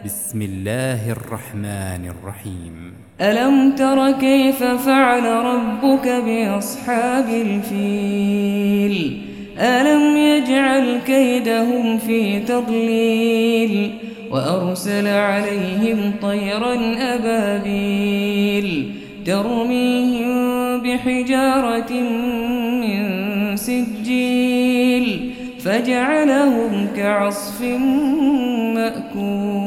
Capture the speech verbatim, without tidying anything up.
بسم الله الرحمن الرحيم. ألم تر كيف فعل ربك بأصحاب الفيل ألم يجعل كيدهم في تضليل وأرسل عليهم طيرا أبابيل ترميهم بحجارة من سجيل فجعلهم كعصف مأكول.